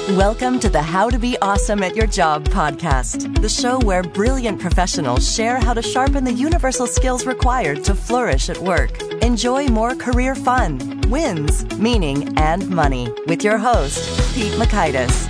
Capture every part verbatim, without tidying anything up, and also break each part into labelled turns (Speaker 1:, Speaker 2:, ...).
Speaker 1: Welcome to the How to Be Awesome at Your Job podcast, the show where brilliant professionals share how to sharpen the universal skills required to flourish at work. Enjoy more career fun, wins, meaning, and money with your host, Pete Mockaitis.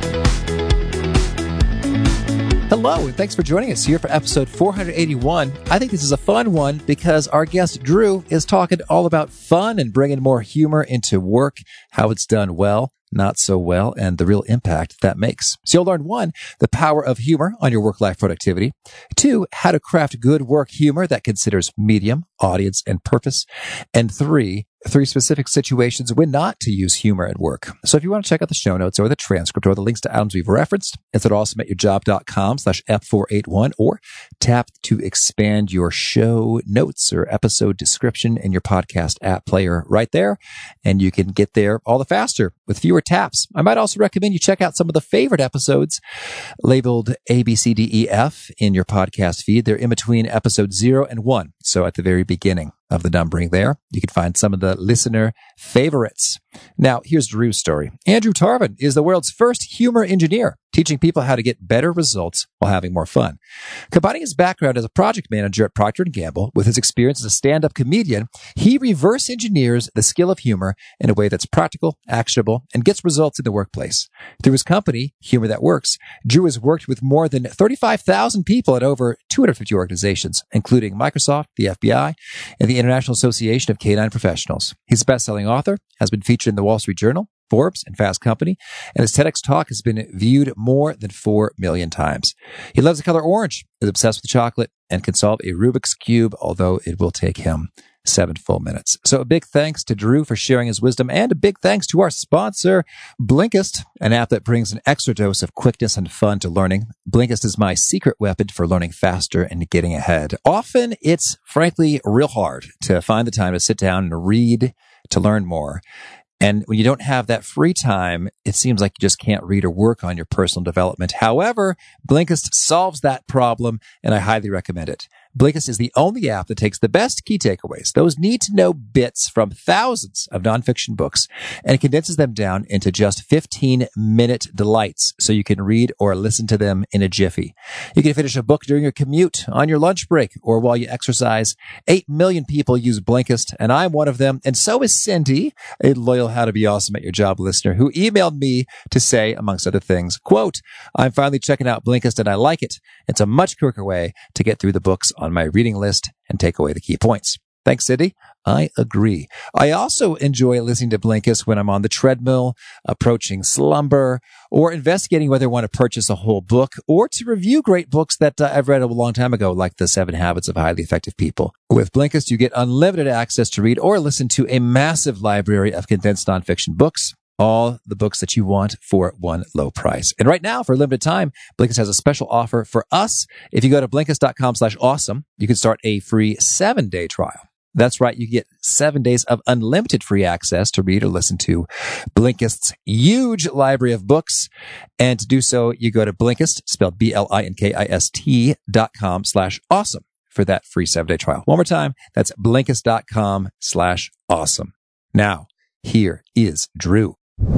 Speaker 2: Hello, and thanks for joining us here for episode four eighty-one. I think this is a fun one because our guest, Drew, is talking all about fun and bringing more humor into work, how it's done well, not so well, and the real impact that makes. So you'll learn one, the power of humor on your work-life productivity. Two, how to craft good work humor that considers medium, audience, and purpose. And three, three specific situations when not to use humor at work. So if you want to check out the show notes or the transcript or the links to items we've referenced, it's at awesomeatyourjob.com slash F481 or tap to expand your show notes or episode description in your podcast app player right there. And you can get there all the faster with fewer taps. I might also recommend you check out some of the favorite episodes labeled A, B, C, D, E, F in your podcast feed. They're in between episode zero and one. So at the very beginning of the numbering there, you can find some of the listener favorites. Now, here's Drew's story. Andrew Tarvin is the world's first humor engineer, teaching people how to get better results while having more fun. Combining his background as a project manager at Procter and Gamble with his experience as a stand-up comedian, he reverse engineers the skill of humor in a way that's practical, actionable, and gets results in the workplace. Through his company, Humor That Works, Drew has worked with more than thirty-five thousand people at over two hundred fifty organizations, including Microsoft, the F B I, and the International Association of Canine Professionals. He's a best-selling author, has been featured in the Wall Street Journal, Forbes, and Fast Company, and his TEDx talk has been viewed more than four million times. He loves the color orange, is obsessed with chocolate, and can solve a Rubik's Cube, although it will take him seven full minutes. So a big thanks to Drew for sharing his wisdom, and a big thanks to our sponsor, Blinkist, an app that brings an extra dose of quickness and fun to learning. Blinkist is my secret weapon for learning faster and getting ahead. Often it's frankly real hard to find the time to sit down and read to learn more. And when you don't have that free time, it seems like you just can't read or work on your personal development. However, Blinkist solves that problem, and I highly recommend it. Blinkist is the only app that takes the best key takeaways, those need-to-know bits from thousands of nonfiction books, and condenses them down into just fifteen-minute delights so you can read or listen to them in a jiffy. You can finish a book during your commute, on your lunch break, or while you exercise. Eight million people use Blinkist, and I'm one of them, and so is Cindy, a loyal How to Be Awesome at Your Job listener, who emailed me to say, amongst other things, quote, "I'm finally checking out Blinkist and I like it. It's a much quicker way to get through the books on my reading list and take away the key points." Thanks, Cindy. I agree. I also enjoy listening to Blinkist when I'm on the treadmill, approaching slumber, or investigating whether I want to purchase a whole book or to review great books that uh, I've read a long time ago, like The Seven Habits of Highly Effective People. With Blinkist, you get unlimited access to read or listen to a massive library of condensed nonfiction books. All the books that you want for one low price. And right now, for a limited time, Blinkist has a special offer for us. If you go to Blinkist.com slash awesome, you can start a free seven-day trial. That's right. You get seven days of unlimited free access to read or listen to Blinkist's huge library of books. And to do so, you go to Blinkist, spelled B L I N K I S T dot com slash awesome for that free seven-day trial. One more time, that's Blinkist.com slash awesome. Now, here is Drew.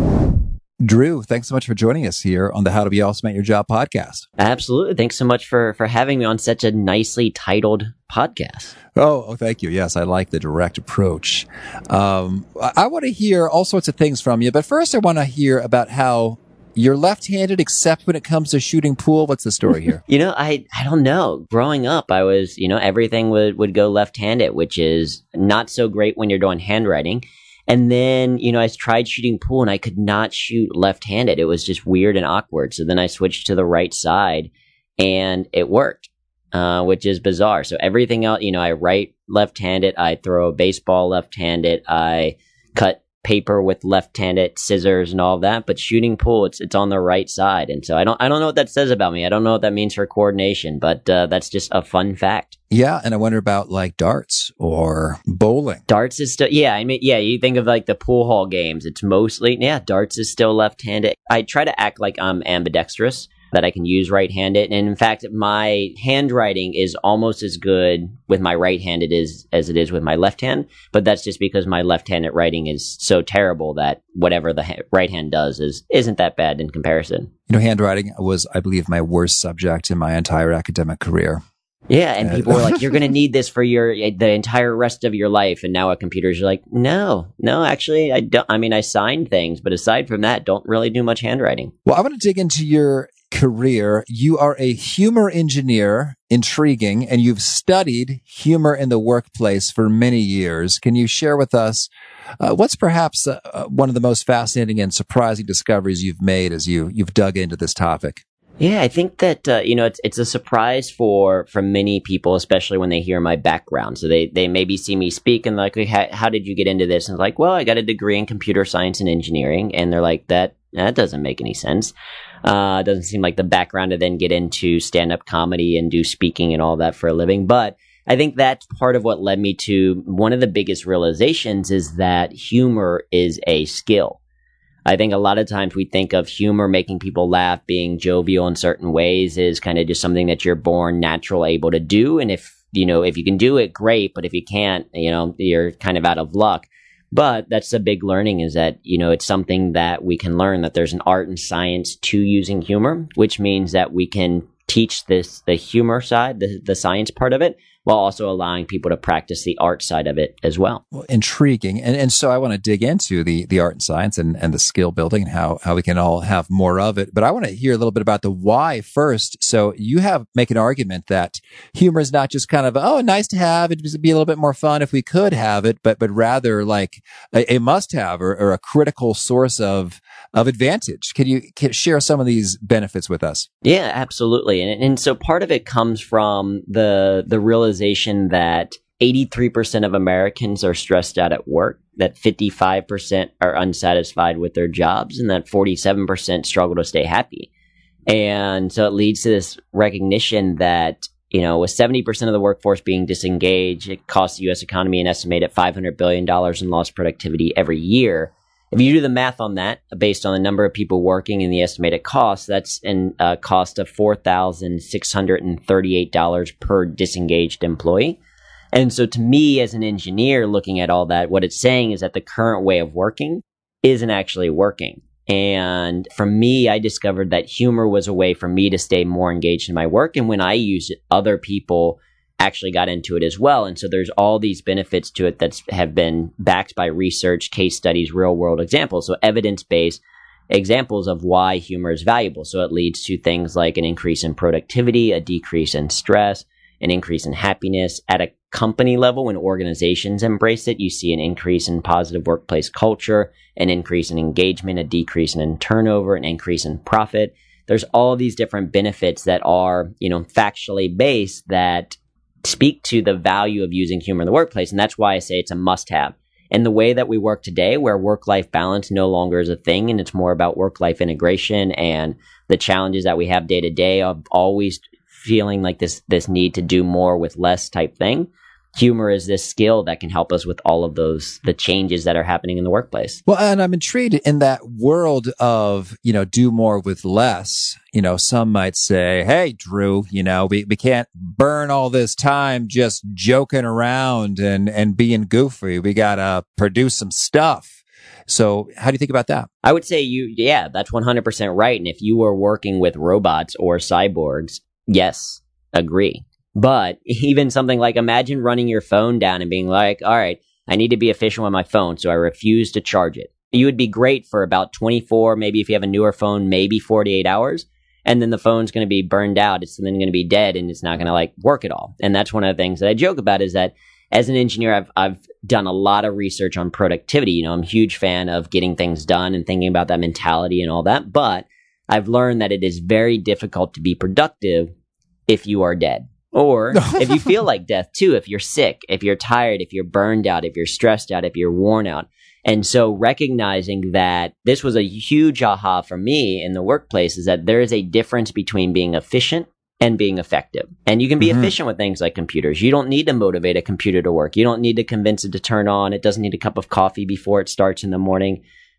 Speaker 2: Drew, thanks so much for joining us here on the How to Be Awesome at Your Job podcast.
Speaker 3: Absolutely. Thanks so much for, for having me on such a nicely titled podcast.
Speaker 2: Oh, oh thank you. Yes, I like the direct approach. Um, I, I want to hear all sorts of things from you, but first I want to hear about how you're left-handed except when it comes to shooting pool. What's the story here?
Speaker 3: you know, I, I don't know. Growing up, I was, you know, everything would, would go left-handed, which is not so great when you're doing handwriting. And then, you know, I tried shooting pool and I could not shoot left-handed. It was just weird and awkward. So then I switched to the right side and it worked, uh, which is bizarre. So everything else, you know, I write left-handed, I throw a baseball left-handed, I cut paper with left-handed scissors and all that, but shooting pool, it's it's on the right side. And so I don't I don't know what that says about me. I don't know what that means for coordination, but uh, that's just a fun fact.
Speaker 2: Yeah, and I wonder about like darts or bowling.
Speaker 3: Darts is still, yeah, I mean, yeah, you think of like the pool hall games, it's mostly, yeah, darts is still left-handed. I try to act like I'm ambidextrous, that I can use right-handed. And in fact, my handwriting is almost as good with my right hand it is as it is with my left hand. But that's just because my left-handed writing is so terrible that whatever the ha- right hand does is, isn't that bad in comparison.
Speaker 2: You know, handwriting was, I believe, my worst subject in my entire academic career.
Speaker 3: Yeah, and people were like, you're going to need this for your the entire rest of your life. And now at computers, you're like, no, no, actually, I don't. I mean, I signed things, but aside from that, don't really do much handwriting.
Speaker 2: Well, I want to dig into your career. You are a humor engineer, intriguing, and you've studied humor in the workplace for many years. Can you share with us uh, what's perhaps uh, one of the most fascinating and surprising discoveries you've made as you, you've dug into this topic?
Speaker 3: Yeah, I think that, uh, you know, it's it's a surprise for, for many people, especially when they hear my background. So they, they maybe see me speak and like, how, how did you get into this? And it's like, well, I got a degree in computer science and engineering. And they're like, that that doesn't make any sense. Uh, it doesn't seem like the background to then get into stand-up comedy and do speaking and all that for a living. But I think that's part of what led me to one of the biggest realizations is that humor is a skill. I think a lot of times we think of humor making people laugh, being jovial in certain ways is kind of just something that you're born natural able to do. And if, you know, if you can do it, great. But if you can't, you know, you're kind of out of luck. But that's the big learning is that, you know, it's something that we can learn that there's an art and science to using humor, which means that we can teach this, the humor side, the, the science part of it, while also allowing people to practice the art side of it as well.
Speaker 2: Well, intriguing. And and so I want to dig into the the art and science and, and the skill building and how, how we can all have more of it. But I want to hear a little bit about the why first. So you have make an argument that humor is not just kind of, oh, nice to have, it'd be a little bit more fun if we could have it, but but rather like a, a must have or, or a critical source of of advantage. Can you can share some of these benefits with us?
Speaker 3: Yeah, absolutely. And and so part of it comes from the the realization that eighty-three percent of Americans are stressed out at work, that fifty-five percent are unsatisfied with their jobs, and that forty-seven percent struggle to stay happy. And so it leads to this recognition that, you know, with seventy percent of the workforce being disengaged, it costs the U S economy an estimated five hundred billion dollars in lost productivity every year. If you do the math on that, based on the number of people working and the estimated cost, that's a uh, cost of four thousand six hundred thirty-eight dollars per disengaged employee. And so to me, as an engineer looking at all that, what it's saying is that the current way of working isn't actually working. And for me, I discovered that humor was a way for me to stay more engaged in my work. And when I used it, other people actually got into it as well. And so there's all these benefits to it that have been backed by research, case studies, real world examples. So evidence-based examples of why humor is valuable. So it leads to things like an increase in productivity, a decrease in stress, an increase in happiness. At a company level, when organizations embrace it, you see an increase in positive workplace culture, an increase in engagement, a decrease in turnover, an increase in profit. There's all these different benefits that are, you know, factually based that speak to the value of using humor in the workplace. And that's why I say it's a must-have. And the way that we work today, where work-life balance no longer is a thing, and it's more about work-life integration and the challenges that we have day to day of always feeling like this this need to do more with less type thing. Humor is this skill that can help us with all of those, the changes that are happening in the workplace.
Speaker 2: Well, and I'm intrigued in that world of, you know, do more with less. You know, some might say, hey, Drew, you know, we, we can't burn all this time just joking around and, and being goofy. We got to produce some stuff. So how do you think about that?
Speaker 3: I would say you, yeah, that's one hundred percent right. And if you were working with robots or cyborgs, yes, agree. But even something like, imagine running your phone down and being like, all right, I need to be efficient with my phone, so I refuse to charge it. You would be great for about twenty-four, maybe if you have a newer phone, maybe forty-eight hours. And then the phone's going to be burned out. It's then going to be dead and it's not going to like work at all. And that's one of the things that I joke about is that as an engineer, I've, I've done a lot of research on productivity. You know, I'm a huge fan of getting things done and thinking about that mentality and all that. But I've learned that it is very difficult to be productive if you are dead. Or if you feel like death too, if you're sick, if you're tired, if you're burned out, if you're stressed out, if you're worn out. And so recognizing that this was a huge aha for me in the workplace is that there is a difference between being efficient and being effective. And you can be mm-hmm. efficient with things like computers. You don't need to motivate a computer to work. You don't need to convince it to turn on. It doesn't need a cup of coffee before it starts in the morning.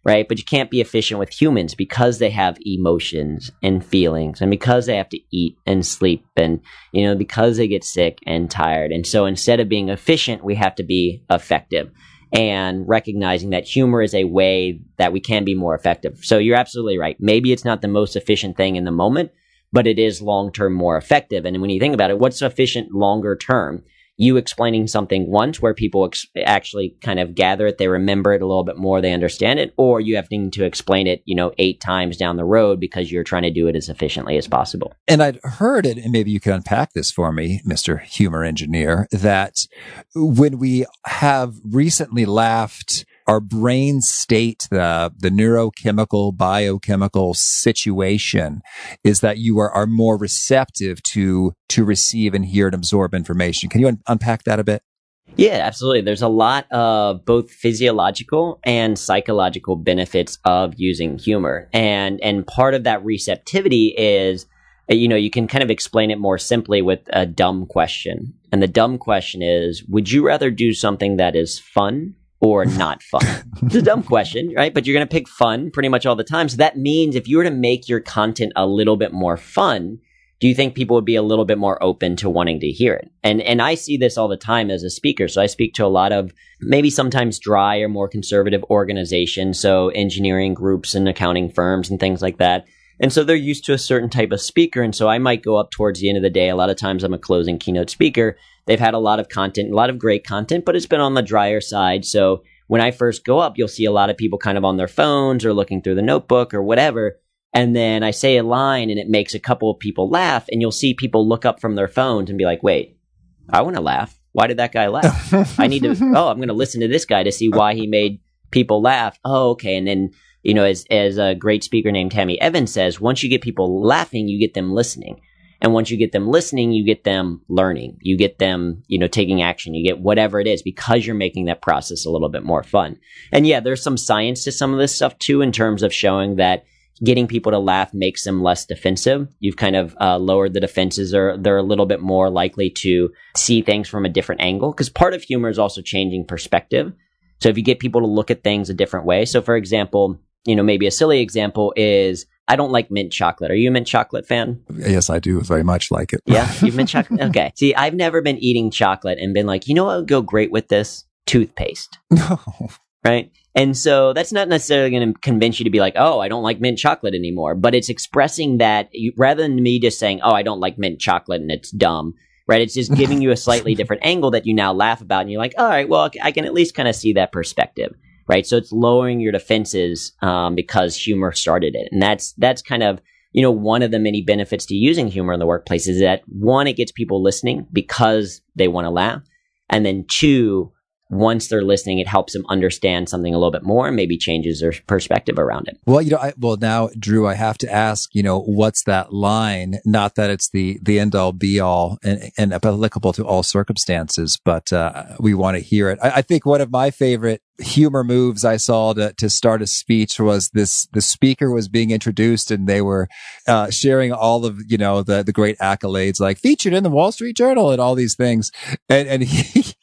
Speaker 3: right? But you can't be efficient with humans because they have emotions and feelings, and because they have to eat and sleep, and, you know, because they get sick and tired. And so instead of being efficient, we have to be effective, and recognizing that humor is a way that we can be more effective. So you're absolutely right. Maybe it's not the most efficient thing in the moment, but it is long-term more effective. And when you think about it, what's efficient longer term? You explaining something once where people ex- actually kind of gather it, they remember it a little bit more, they understand it, or you having to explain it, you know, eight times down the road because you're trying to do it as efficiently as possible.
Speaker 2: And I'd heard it, and maybe you can unpack this for me, Mister Humor Engineer, that when we have recently laughed, our brain state, the, the neurochemical, biochemical situation is that you are, are more receptive to, to receive and hear and absorb information. Can you un- unpack that a bit?
Speaker 3: Yeah, absolutely. There's a lot of both physiological and psychological benefits of using humor. And, and part of that receptivity is, you know, you can kind of explain it more simply with a dumb question. And the dumb question is, would you rather do something that is fun or not fun? It's a dumb question, right? But you're going to pick fun pretty much all the time. So that means if you were to make your content a little bit more fun, do you think people would be a little bit more open to wanting to hear it? And and I see this all the time as a speaker. So I speak to a lot of maybe sometimes dry or more conservative organizations, so engineering groups and accounting firms and things like that. And so they're used to a certain type of speaker. And so I might go up towards the end of the day. A lot of times I'm a closing keynote speaker. They've had a lot of content, a lot of great content, but it's been on the drier side. So when I first go up, you'll see a lot of people kind of on their phones or looking through the notebook or whatever. And then I say a line and it makes a couple of people laugh, and you'll see people look up from their phones and be like, wait, I want to laugh. Why did that guy laugh? I need to, oh, I'm going to listen to this guy to see why he made people laugh. Oh, okay. And then, you know, as, as a great speaker named Tammy Evans says, once you get people laughing, you get them listening. And once you get them listening, you get them learning. You get them, you know, taking action. You get whatever it is because you're making that process a little bit more fun. And yeah, there's some science to some of this stuff too, in terms of showing that getting people to laugh makes them less defensive. You've kind of uh, lowered the defenses, or they're a little bit more likely to see things from a different angle, because part of humor is also changing perspective. So if you get people to look at things a different way. So for example, you know, maybe a silly example is, I don't like mint chocolate. Are you a mint chocolate fan?
Speaker 2: Yes, I do very much like it.
Speaker 3: Yeah, you've mint chocolate? Okay. See, I've never been eating chocolate and been like, you know what would go great with this? Toothpaste.
Speaker 2: No.
Speaker 3: Right? And so that's not necessarily going to convince you to be like, oh, I don't like mint chocolate anymore. But it's expressing that you, rather than me just saying, oh, I don't like mint chocolate and it's dumb, right? It's just giving you a slightly different angle that you now laugh about. And you're like, all right, well, I can at least kind of see that perspective, right? So it's lowering your defenses um, because humor started it. And that's that's kind of, you know, one of the many benefits to using humor in the workplace is that, one, it gets people listening because they want to laugh. And then two, once they're listening, it helps them understand something a little bit more and maybe changes their perspective around it.
Speaker 2: Well, you know, I, well, now, Drew, I have to ask, you know, what's that line? Not that it's the, the end all be all and, and applicable to all circumstances, but uh, we want to hear it. I, I think one of my favorite humor moves I saw to, to start a speech was this, the speaker was being introduced and they were uh, sharing all of, you know, the, the great accolades, like featured in the Wall Street Journal and all these things. And, and he,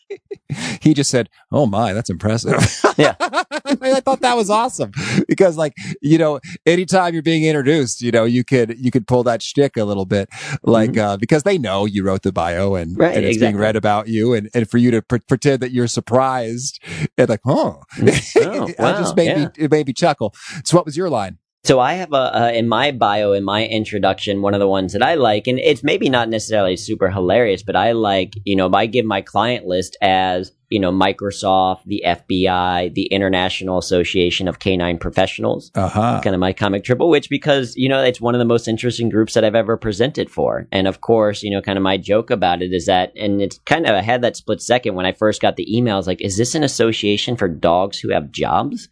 Speaker 2: he just said, oh my, that's impressive.
Speaker 3: Yeah.
Speaker 2: I thought that was awesome because, like, you know, anytime you're being introduced, you know, you could, you could pull that shtick a little bit, like, mm-hmm. uh, because they know you wrote the bio and,
Speaker 3: right,
Speaker 2: and it's
Speaker 3: exactly.
Speaker 2: being read about you, and, and for you to pre- pretend that you're surprised and like, oh,
Speaker 3: oh
Speaker 2: it
Speaker 3: wow,
Speaker 2: just made
Speaker 3: yeah.
Speaker 2: me, it made me chuckle. So what was your line?
Speaker 3: So I have a, uh, in my bio, in my introduction, one of the ones that I like, and it's maybe not necessarily super hilarious, but I like, you know, I give my client list as, you know, Microsoft, the F B I, the International Association of Canine Professionals,
Speaker 2: uh-huh.
Speaker 3: kind of my comic triple, which because, you know, it's one of the most interesting groups that I've ever presented for. And of course, you know, kind of my joke about it is that, and it's kind of, I had that split second when I first got the emails, like, is this an association for dogs who have jobs?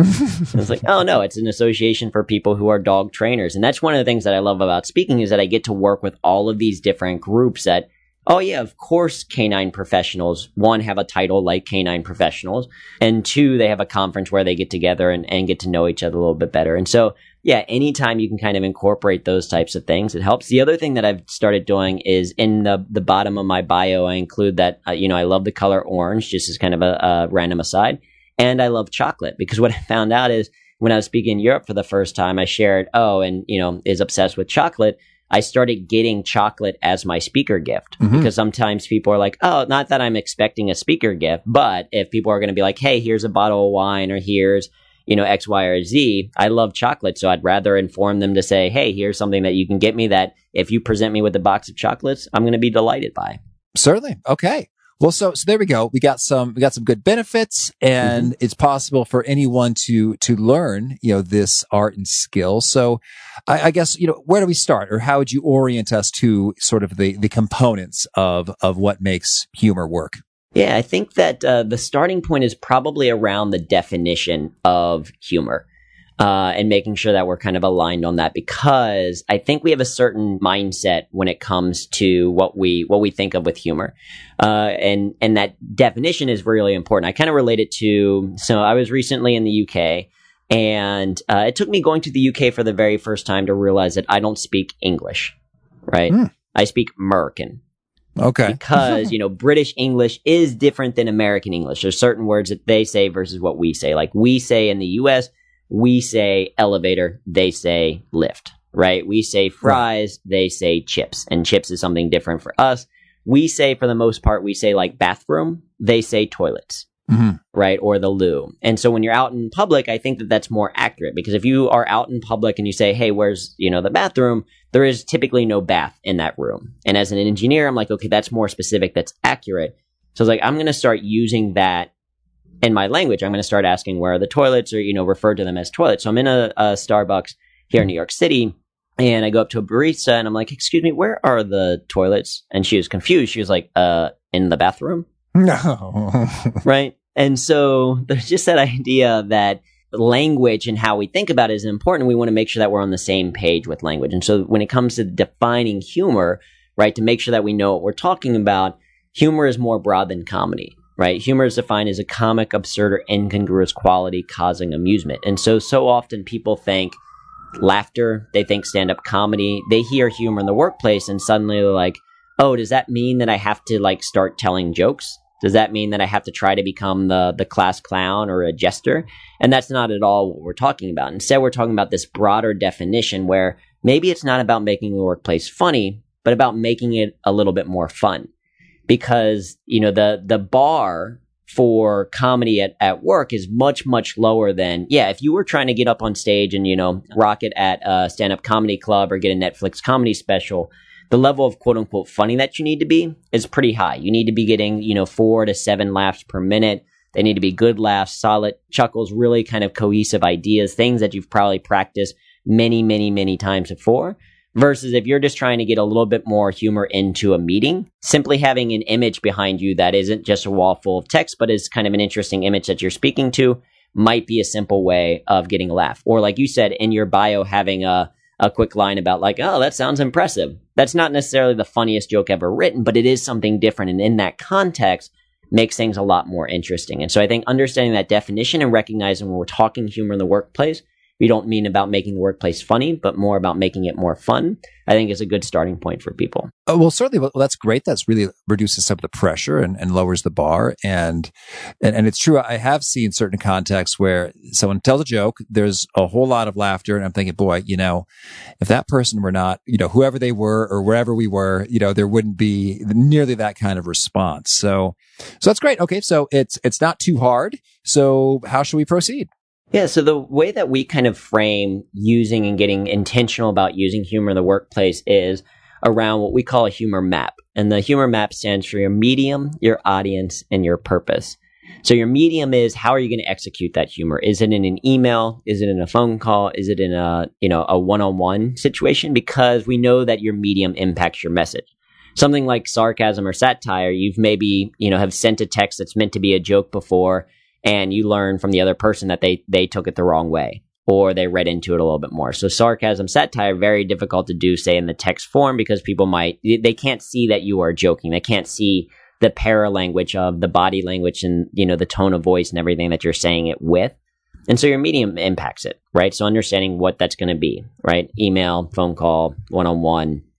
Speaker 3: I was like, oh no, it's an association for people who are dog trainers. And that's one of the things that I love about speaking is that I get to work with all of these different groups that, oh yeah, of course, canine professionals, one, have a title like canine professionals, and two, they have a conference where they get together and, and get to know each other a little bit better. And so, yeah, anytime you can kind of incorporate those types of things, it helps. The other thing that I've started doing is in the, the bottom of my bio, I include that, uh, you know, I love the color orange, just as kind of a, a random aside. And I love chocolate because what I found out is when I was speaking in Europe for the first time, I shared, oh, and, you know, is obsessed with chocolate. I started getting chocolate as my speaker gift mm-hmm. because sometimes people are like, oh, not that I'm expecting a speaker gift, but if people are going to be like, hey, here's a bottle of wine or here's, you know, X, Y, or Z, I love chocolate. So I'd rather inform them to say, hey, here's something that you can get me that if you present me with a box of chocolates, I'm going to be delighted by.
Speaker 2: Certainly. Okay. Well, so so there we go. We got some we got some good benefits, and mm-hmm. it's possible for anyone to to learn, you know, this art and skill. So, I, I guess, you know, where do we start, or how would you orient us to sort of the the components of of what makes humor work?
Speaker 3: Yeah, I think that uh, the starting point is probably around the definition of humor. Uh, and making sure that we're kind of aligned on that, because I think we have a certain mindset when it comes to what we what we think of with humor, uh, and and that definition is really important. I kind of relate it to, so I was recently in the U K, and uh, it took me going to the U K for the very first time to realize that I don't speak English, right? Mm. I speak American.
Speaker 2: Okay.
Speaker 3: Because, you know, British English is different than American English. There's certain words that they say versus what we say. Like we say in the U S, we say elevator, they say lift, right? We say fries, right. They say chips, and chips is something different for us. We say, for the most part, we say like bathroom, they say toilets, mm-hmm. right? Or the loo. And so when you're out in public, I think that that's more accurate, because if you are out in public and you say, hey, where's, you know, the bathroom? There is typically no bath in that room. And as an engineer, I'm like, okay, that's more specific, that's accurate. So I was like, I'm going to start using that in my language. I'm going to start asking where are the toilets, or, you know, refer to them as toilets. So I'm in a, a Starbucks here in New York City, and I go up to a barista and I'm like, excuse me, where are the toilets? And she was confused. She was like, uh, in the bathroom?
Speaker 2: No.
Speaker 3: Right? And so there's just that idea that language and how we think about it is important. We want to make sure that we're on the same page with language. And so when it comes to defining humor, right, to make sure that we know what we're talking about, humor is more broad than comedy. Right? Humor is defined as a comic, absurd, or incongruous quality causing amusement. And so, so often people think laughter, they think stand-up comedy, they hear humor in the workplace, and suddenly they're like, oh, does that mean that I have to like start telling jokes? Does that mean that I have to try to become the, the class clown or a jester? And that's not at all what we're talking about. Instead, we're talking about this broader definition where maybe it's not about making the workplace funny, but about making it a little bit more fun. Because, you know, the the bar for comedy at, at work is much, much lower than, yeah, if you were trying to get up on stage and, you know, rock it at a stand-up comedy club or get a Netflix comedy special, the level of quote-unquote funny that you need to be is pretty high. You need to be getting, you know, four to seven laughs per minute. They need to be good laughs, solid chuckles, really kind of cohesive ideas, things that you've probably practiced many, many, many times before. Versus if you're just trying to get a little bit more humor into a meeting, simply having an image behind you that isn't just a wall full of text, but is kind of an interesting image that you're speaking to, might be a simple way of getting a laugh. Or like you said, in your bio, having a, a quick line about like, oh, that sounds impressive. That's not necessarily the funniest joke ever written, but it is something different. And in that context, makes things a lot more interesting. And so I think understanding that definition and recognizing when we're talking humor in the workplace, we don't mean about making the workplace funny, but more about making it more fun, I think is a good starting point for people.
Speaker 2: Oh, well, certainly. Well, that's great. That's really reduces some of the pressure and, and lowers the bar. And, and and it's true. I have seen certain contexts where someone tells a joke, there's a whole lot of laughter. And I'm thinking, boy, you know, if that person were not, you know, whoever they were or wherever we were, you know, there wouldn't be nearly that kind of response. So, so that's great. Okay. So it's, it's not too hard. So how should we proceed?
Speaker 3: Yeah, so the way that we kind of frame using and getting intentional about using humor in the workplace is around what we call a humor map. And the humor map stands for your medium, your audience, and your purpose. So your medium is, how are you going to execute that humor? Is it in an email? Is it in a phone call? Is it in a, you know, a one-on-one situation? Because we know that your medium impacts your message. Something like sarcasm or satire, you've maybe, you know, have sent a text that's meant to be a joke before, and you learn from the other person that they, they took it the wrong way, or they read into it a little bit more. So sarcasm, satire, very difficult to do, say, in the text form, because people might, they can't see that you are joking. They can't see the paralanguage of the body language and, you know, the tone of voice and everything that you're saying it with. And so your medium impacts it, right? So understanding what that's going to be, right? Email, phone call, one-on-one,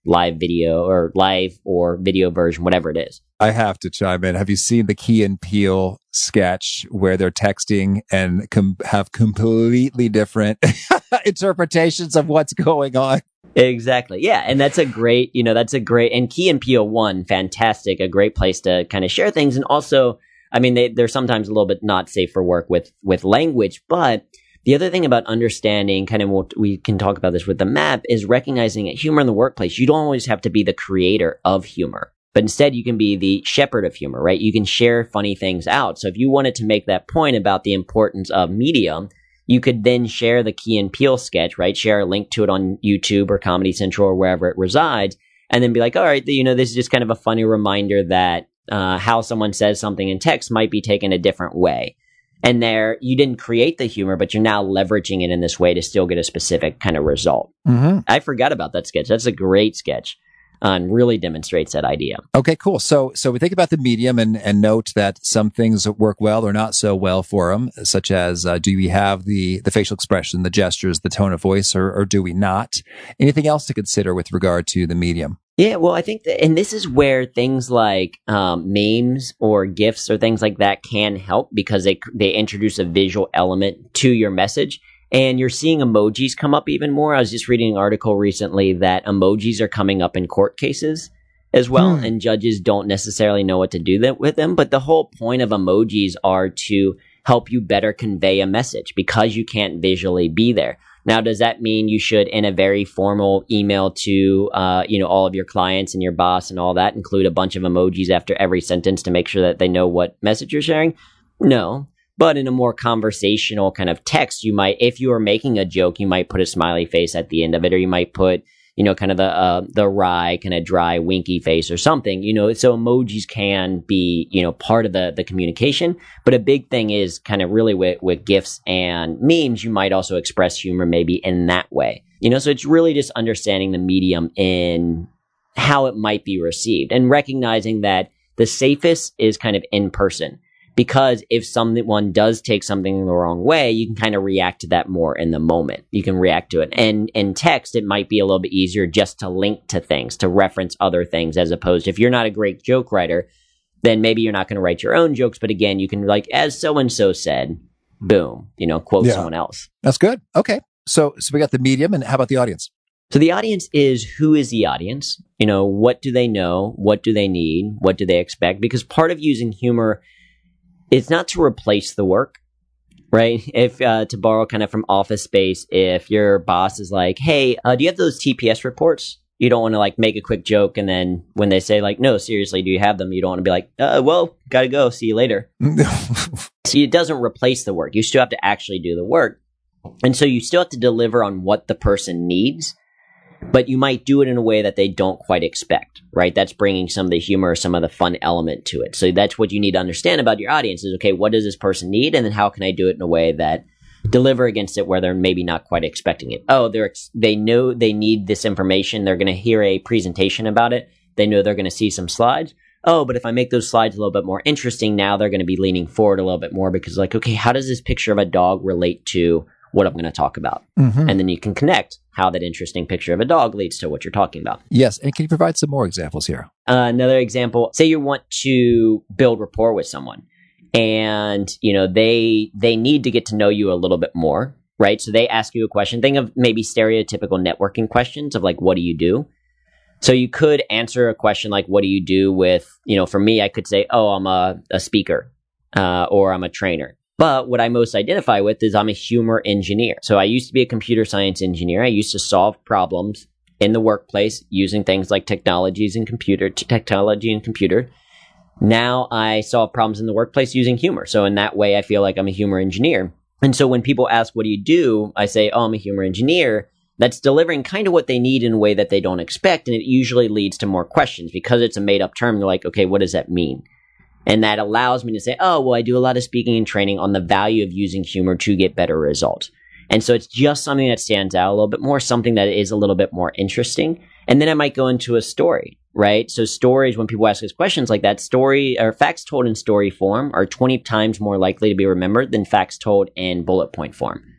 Speaker 3: live video or live or video version, whatever it is.
Speaker 2: I have to chime in. Have you seen the Key and Peele sketch where they're texting and com- have completely different interpretations of what's going on?
Speaker 3: Exactly. Yeah. And that's a great, you know, that's a great, and Key and Peele one, fantastic, a great place to kind of share things. And also, I mean, they, they're sometimes a little bit not safe for work with, with language, but the other thing about understanding, kind of what we can talk about this with the map, is recognizing that humor in the workplace, you don't always have to be the creator of humor. But instead, you can be the shepherd of humor, right? You can share funny things out. So if you wanted to make that point about the importance of medium, you could then share the Key and Peele sketch, right? Share a link to it on YouTube or Comedy Central or wherever it resides, and then be like, all right, you know, this is just kind of a funny reminder that uh, how someone says something in text might be taken a different way. And there, you didn't create the humor, but you're now leveraging it in this way to still get a specific kind of result. Mm-hmm. I forgot about that sketch. That's a great sketch. Uh, and really demonstrates that idea.
Speaker 2: Okay, cool. So, so we think about the medium and, and note that some things work well or not so well for them, such as uh, do we have the the facial expression, the gestures, the tone of voice, or, or do we not? Anything else to consider with regard to the medium?
Speaker 3: Yeah, well, I think that, and this is where things like um, memes or GIFs or things like that can help because they they introduce a visual element to your message. And you're seeing emojis come up even more. I was just reading an article recently that emojis are coming up in court cases as well, hmm. and judges don't necessarily know what to do that with them. But the whole point of emojis are to help you better convey a message because you can't visually be there. Now, does that mean you should, in a very formal email to uh, you know, all of your clients and your boss and all that, include a bunch of emojis after every sentence to make sure that they know what message you're sharing? No. But in a more conversational kind of text, you might, if you are making a joke, you might put a smiley face at the end of it, or you might put, you know, kind of the uh, the wry, kind of dry, winky face or something, you know. So emojis can be, you know, part of the the communication. But a big thing is kind of really with, with GIFs and memes, you might also express humor maybe in that way. You know, so it's really just understanding the medium in how it might be received and recognizing that the safest is kind of in person. Because if someone does take something the wrong way, you can kind of react to that more in the moment. You can react to it. And in text, it might be a little bit easier just to link to things, to reference other things, as opposed to if you're not a great joke writer, then maybe you're not going to write your own jokes. But again, you can like, as so-and-so said, boom, you know, quote yeah. someone else.
Speaker 2: That's good. Okay. So, so we got the medium, and how about the audience?
Speaker 3: So the audience is, who is the audience? You know, what do they know? What do they need? What do they expect? Because part of using humor, it's not to replace the work, right? If, uh, to borrow kind of from Office Space, if your boss is like, hey, uh, do you have those T P S reports? You don't want to like make a quick joke. And then when they say like, no, seriously, do you have them? You don't want to be like, uh, well, gotta go. See you later. See, it doesn't replace the work. You still have to actually do the work. And so you still have to deliver on what the person needs, but you might do it in a way that they don't quite expect, right? That's bringing some of the humor, some of the fun element to it. So that's what you need to understand about your audience is, okay, what does this person need? And then how can I do it in a way that deliver against it where they're maybe not quite expecting it? Oh, they're ex- they know they need this information. They're going to hear a presentation about it. They know they're going to see some slides. Oh, but if I make those slides a little bit more interesting, now they're going to be leaning forward a little bit more because like, okay, how does this picture of a dog relate to what I'm going to talk about? Mm-hmm. And then you can connect how that interesting picture of a dog leads to what you're talking about.
Speaker 2: Yes. And can you provide some more examples here?
Speaker 3: Uh, another example, say you want to build rapport with someone and, you know, they, they need to get to know you a little bit more, right? So they ask you a question. Think of maybe stereotypical networking questions of like, what do you do? So you could answer a question like, what do you do with, you know, for me, I could say, oh, I'm a, a speaker, uh, or I'm a trainer. But what I most identify with is I'm a humor engineer. So I used to be a computer science engineer. I used to solve problems in the workplace using things like technologies and computer t- technology and computer. Now I solve problems in the workplace using humor. So in that way, I feel like I'm a humor engineer. And so when people ask, what do you do? I say, oh, I'm a humor engineer. That's delivering kind of what they need in a way that they don't expect. And it usually leads to more questions because it's a made up term. They're like, okay, what does that mean? And that allows me to say, oh, well, I do a lot of speaking and training on the value of using humor to get better results. And so it's just something that stands out a little bit more, something that is a little bit more interesting. And then I might go into a story, right? So stories, when people ask us questions like that, story or facts told in story form are twenty times more likely to be remembered than facts told in bullet point form.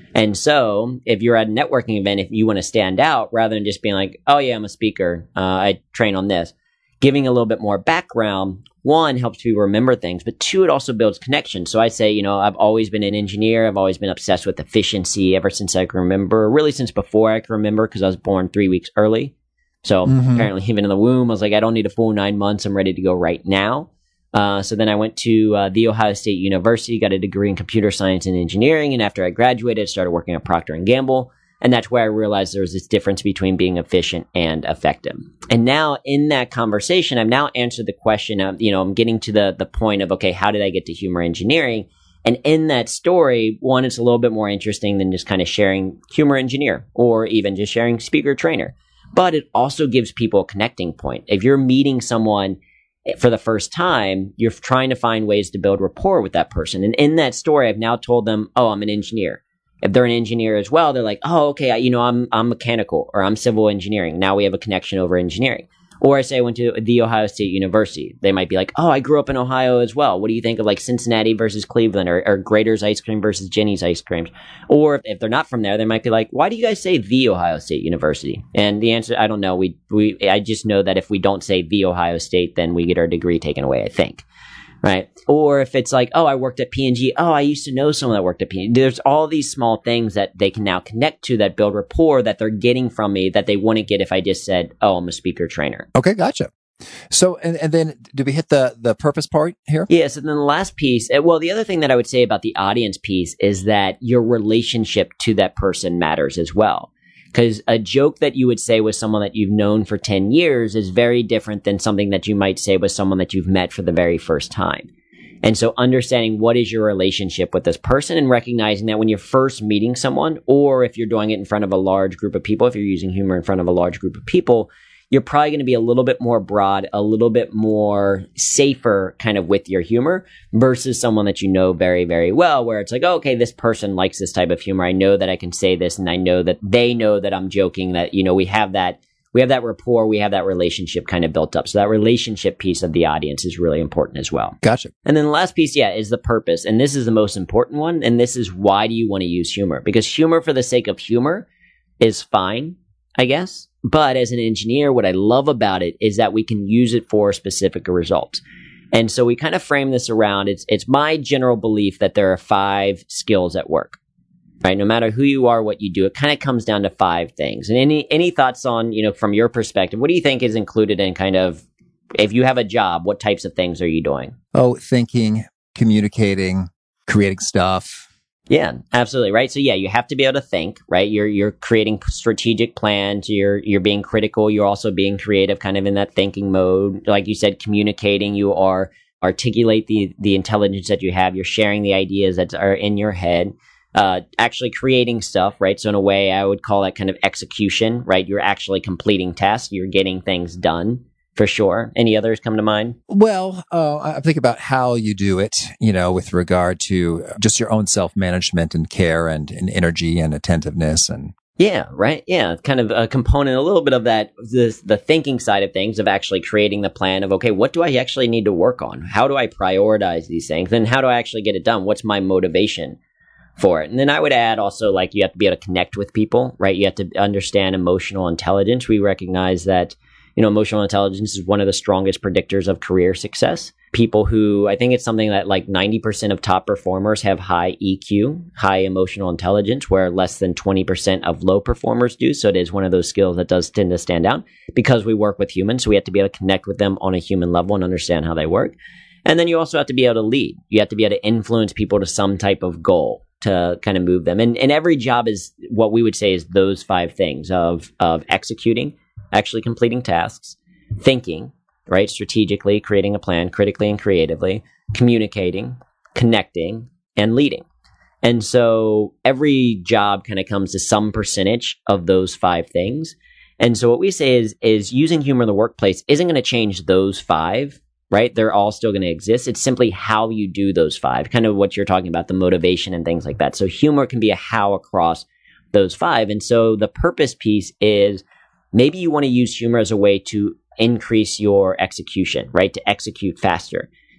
Speaker 3: And so if you're at a networking event, if you want to stand out, rather than just being like, oh yeah, I'm a speaker, uh, I train on this, giving a little bit more background, one, helps people remember things, but two, it also builds connections. So I say, you know, I've always been an engineer. I've always been obsessed with efficiency ever since I can remember, really since before I can remember, because I was born three weeks early. So mm-hmm. apparently even in the womb, I was like, I don't need a full nine months. I'm ready to go right now. Uh, so then I went to uh, The Ohio State University, got a degree in computer science and engineering. And after I graduated, I started working at Procter and Gamble. And that's where I realized there was this difference between being efficient and effective. And now in that conversation, I've now answered the question of, you know, I'm getting to the, the point of, okay, how did I get to humor engineering? And in that story, one, it's a little bit more interesting than just kind of sharing humor engineer or even just sharing speaker trainer. But it also gives people a connecting point. If you're meeting someone for the first time, you're trying to find ways to build rapport with that person. And in that story, I've now told them, oh, I'm an engineer. If they're an engineer as well, they're like, oh, okay, I, you know, I'm I'm mechanical or I'm civil engineering. Now we have a connection over engineering. Or I say I went to The Ohio State University. They might be like, oh, I grew up in Ohio as well. What do you think of like Cincinnati versus Cleveland or, or Grater's ice cream versus Jenny's ice creams? Or if, if they're not from there, they might be like, why do you guys say The Ohio State University? And the answer, I don't know. We we I just know that if we don't say The Ohio State, then we get our degree taken away, I think. Right. Or if it's like, oh, I worked at P and G. Oh, I used to know someone that worked at P and G. There's all these small things that they can now connect to that build rapport that they're getting from me that they wouldn't get if I just said, oh, I'm a speaker trainer.
Speaker 2: Okay, gotcha. So, and, and then do we hit the, the purpose part here?
Speaker 3: Yes. Yeah, so then the last piece, well, the other thing that I would say about the audience piece is that your relationship to that person matters as well. Because a joke that you would say with someone that you've known for ten years is very different than something that you might say with someone that you've met for the very first time. And so understanding what is your relationship with this person and recognizing that when you're first meeting someone, or if you're doing it in front of a large group of people, if you're using humor in front of a large group of people, you're probably going to be a little bit more broad, a little bit more safer kind of with your humor versus someone that you know very, very well, where it's like, oh, okay, this person likes this type of humor. I know that I can say this and I know that they know that I'm joking, that, you know, we have that, we have that rapport, we have that relationship kind of built up. So that relationship piece of the audience is really important as well.
Speaker 2: Gotcha.
Speaker 3: And then the last piece, yeah, is the purpose. And this is the most important one. And this is why do you want to use humor? Because humor for the sake of humor is fine, I guess. But as an engineer, what I love about it is that we can use it for specific results. And so we kind of frame this around, it's it's my general belief that there are five skills at work, right? No matter who you are, what you do, it kind of comes down to five things. And any any thoughts on, you know, from your perspective, what do you think is included in kind of, if you have a job, what types of things are you doing?
Speaker 2: Oh, thinking, communicating, creating stuff.
Speaker 3: Yeah, absolutely. Right. So yeah, you have to be able to think, right? You're, you're creating strategic plans. You're, you're being critical. You're also being creative kind of in that thinking mode. Like you said, communicating, you are articulate the, the intelligence that you have. You're sharing the ideas that are in your head, uh, actually creating stuff, right? So in a way, I would call that kind of execution, right? You're actually completing tasks. You're getting things done. For sure. Any others come to mind?
Speaker 2: Well, uh, I think about how you do it, you know, with regard to just your own self-management and care and, and energy and attentiveness and...
Speaker 3: Yeah, right. Yeah. Kind of a component, a little bit of that, this, the thinking side of things of actually creating the plan of, okay, what do I actually need to work on? How do I prioritize these things? Then how do I actually get it done? What's my motivation for it? And then I would add also, like, you have to be able to connect with people, right? You have to understand emotional intelligence. We recognize that, you know, emotional intelligence is one of the strongest predictors of career success. People who, I think it's something that like ninety percent of top performers have high E Q, high emotional intelligence, where less than twenty percent of low performers do. So it is one of those skills that does tend to stand out because we work with humans. So we have to be able to connect with them on a human level and understand how they work. And then you also have to be able to lead. You have to be able to influence people to some type of goal to kind of move them. And, and every job is what we would say is those five things of, of executing, actually completing tasks, thinking, right? Strategically, creating a plan, critically and creatively, communicating, connecting, and leading. And so every job kind of comes to some percentage of those five things. And so what we say is, is using humor in the workplace isn't going to change those five, right? They're all still going to exist. It's simply how you do those five, kind of what you're talking about, the motivation and things like that. So humor can be a how across those five. And so the purpose piece is, maybe you want to use humor as a way to increase your execution, right? To execute faster.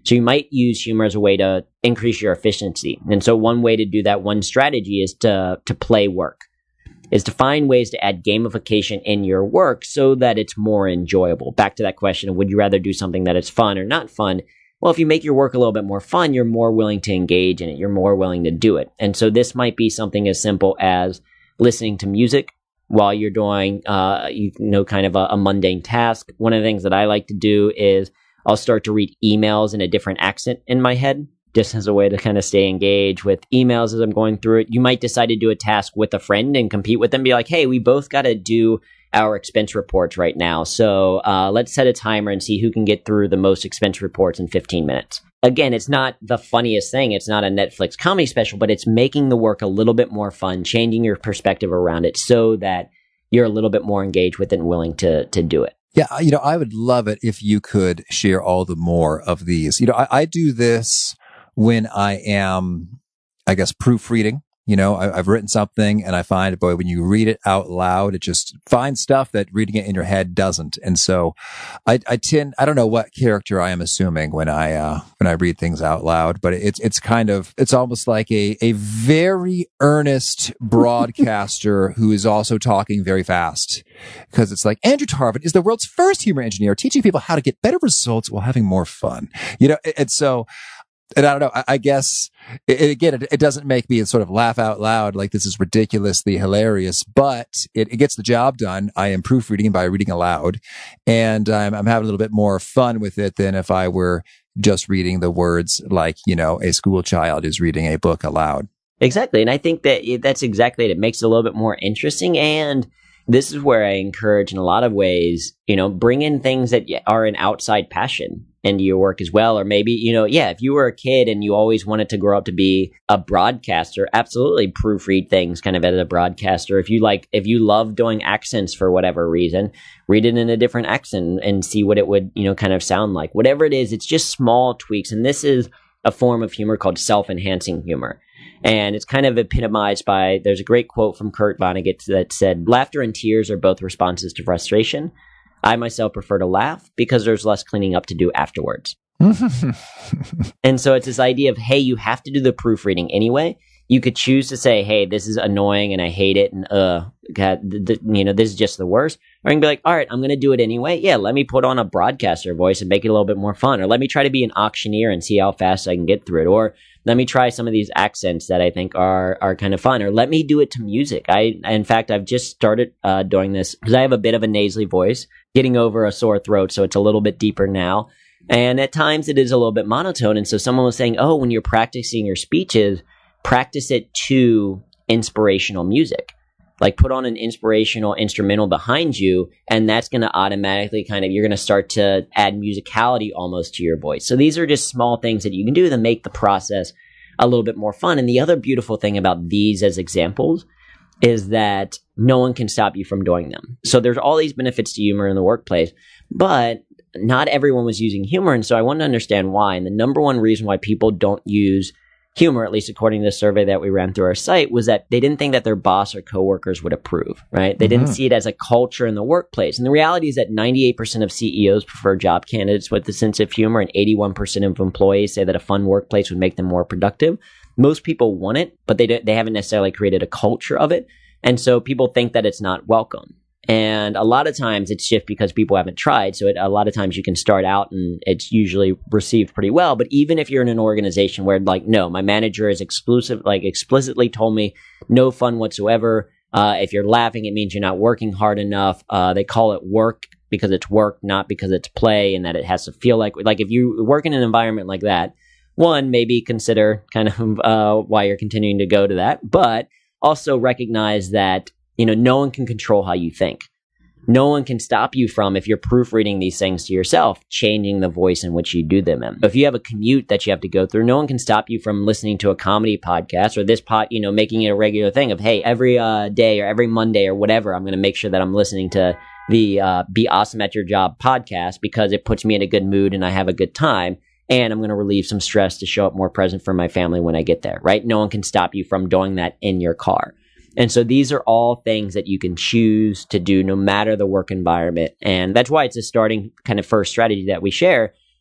Speaker 3: So you might use humor as a way to increase your efficiency. And so one way to do that, one strategy is to, to play work, is to find ways to add gamification in your work so that it's more enjoyable. Back to that question of would you rather do something that is fun or not fun? Well, if you make your work a little bit more fun, you're more willing to engage in it. You're more willing to do it. And so this might be something as simple as listening to music while you're doing, uh, you know, kind of a, a mundane task. One of the things that I like to do is I'll start to read emails in a different accent in my head, just as a way to kind of stay engaged with emails as I'm going through it. You might decide to do a task with a friend and compete with them. Be like, hey, we both got to do our expense reports right now. So uh, let's set a timer and see who can get through the most expense reports in fifteen minutes. Again, it's not the funniest thing. It's not a Netflix comedy special, but it's making the work a little bit more fun, changing your perspective around it so that you're a little bit more engaged with it and willing to to do it.
Speaker 2: Yeah, you know, I would love it if you could share all the more of these. You know, I, I do this when I am, I guess, proofreading. You know, I, I've written something and I find, boy, when you read it out loud, it just finds stuff that reading it in your head doesn't. And so I, I tend, I don't know what character I am assuming when I, uh, when I read things out loud, but it's, it's kind of, it's almost like a, a very earnest broadcaster who is also talking very fast. Because it's like, Andrew Tarvin is the world's first humor engineer, teaching people how to get better results while having more fun. You know, and so, and I don't know, I, I guess, it, again, it, it doesn't make me sort of laugh out loud like this is ridiculously hilarious, but it, it gets the job done. I am proofreading by reading aloud, and I'm, I'm having a little bit more fun with it than if I were just reading the words like, you know, a school child is reading a book aloud.
Speaker 3: Exactly. And I think that that's exactly it. It makes it a little bit more interesting. And this is where I encourage in a lot of ways, you know, bring in things that are an outside passion into your work as well. Or maybe, you know, yeah, if you were a kid and you always wanted to grow up to be a broadcaster, absolutely proofread things kind of as a broadcaster. If you like, if you love doing accents for whatever reason, read it in a different accent and see what it would, you know, kind of sound like. Whatever it is, it's just small tweaks. And this is a form of humor called self-enhancing humor. And it's kind of epitomized by, there's a great quote from Kurt Vonnegut that said, laughter and tears are both responses to frustration. I myself prefer to laugh because there's less cleaning up to do afterwards. And so it's this idea of, hey, you have to do the proofreading anyway. You could choose to say, hey, this is annoying and I hate it and, uh, God, th- th- you know, this is just the worst. Or you can be like, all right, I'm going to do it anyway. Yeah, let me put on a broadcaster voice and make it a little bit more fun. Or let me try to be an auctioneer and see how fast I can get through it. Or let me try some of these accents that I think are are kind of fun. Or let me do it to music. I, in fact, I've just started uh, doing this because I have a bit of a nasally voice, getting over a sore throat, so it's a little bit deeper now. And at times it is a little bit monotone. And so someone was saying, oh, when you're practicing your speeches, practice it to inspirational music. Like put on an inspirational instrumental behind you, and that's going to automatically kind of, you're going to start to add musicality almost to your voice. So these are just small things that you can do to make the process a little bit more fun. And the other beautiful thing about these as examples is that no one can stop you from doing them. So there's all these benefits to humor in the workplace, but not everyone was using humor. And so I want to understand why. And the number one reason why people don't use humor, at least according to the survey that we ran through our site, was that they didn't think that their boss or coworkers would approve, right? They mm-hmm. didn't see it as a culture in the workplace. And the reality is that ninety-eight percent of C E Os prefer job candidates with a sense of humor, and eighty-one percent of employees say that a fun workplace would make them more productive. Most people want it, but they don't, they haven't necessarily created a culture of it. And so people think that it's not welcome. And a lot of times it's just because people haven't tried. So it, a lot of times you can start out and it's usually received pretty well. But even if you're in an organization where like, no, my manager is exclusive, like explicitly told me no fun whatsoever. Uh, if you're laughing, it means you're not working hard enough. Uh, they call it work because it's work, not because it's play, and that it has to feel like, like if you work in an environment like that, one, maybe consider kind of uh, why you're continuing to go to that, but also recognize that you know, no one can control how you think. No one can stop you from, if you're proofreading these things to yourself, changing the voice in which you do them in. If you have a commute that you have to go through, no one can stop you from listening to a comedy podcast or this pod, you know, making it a regular thing of, hey, every uh, day or every Monday or whatever, I'm going to make sure that I'm listening to the uh, Be Awesome at Your Job podcast because it puts me in a good mood and I have a good time. And I'm going to relieve some stress to show up more present for my family when I get there, right? No one can stop you from doing that in your car. And so these are all things that you can choose to do no matter the work environment. And that's why it's a starting kind of first strategy that we share